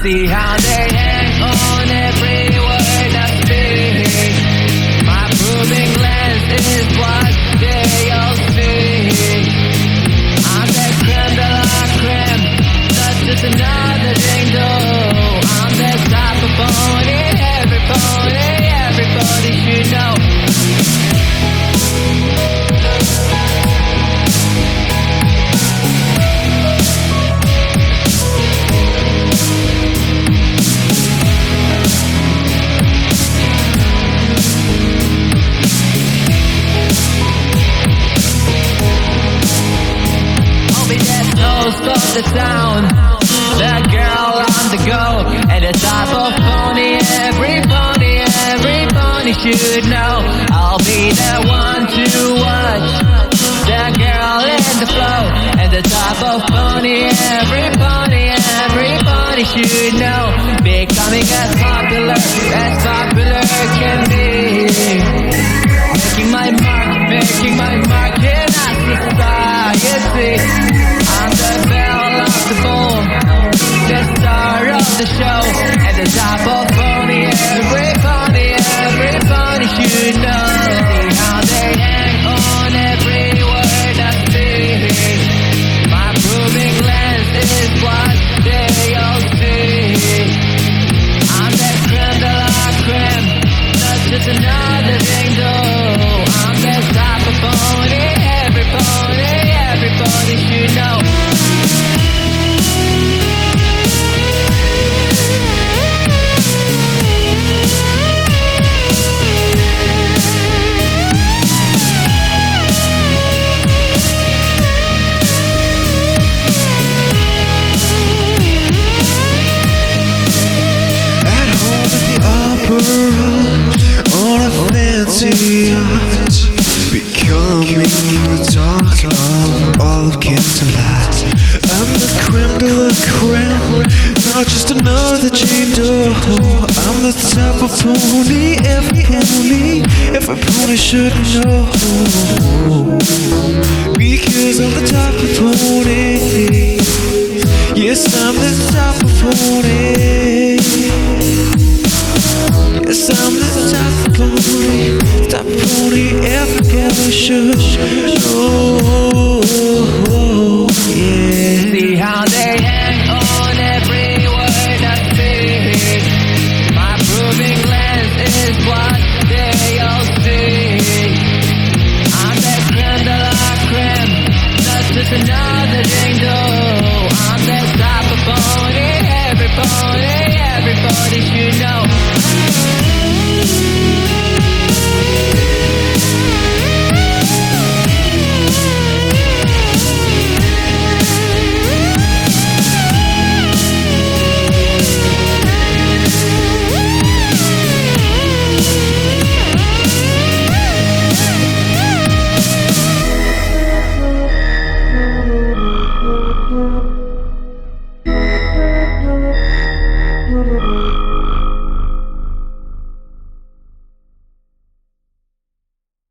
See how they hang on every word I speak. My proving glass is what they all see. I'm the creme de la creme, not just another jingle. I'm the top of pony, everybody should know. Of the town, the girl on the go, at the top of pony, everybody should know. I'll be the one to watch the girl in the flow, at the top of pony, everybody should know. Becoming as popular can be. Making my mark in our society. I'm the belle of the ball, the star of the show, at the top of pony, everybody should know. See how they hang on every word I speak. My proving lens is what they all see. I'm the creme de la creme, not just another jingle. I'm the top of pony, everybody should know. On a fancy yacht, becoming the talk of all of Canterlot. I'm the creme de la creme, not just another Jane Doe. I'm the top of pony, every pony should know. Because I'm the top of pony. Yes, I'm the top of pony. Yes, I'm the top pony, everybody should know.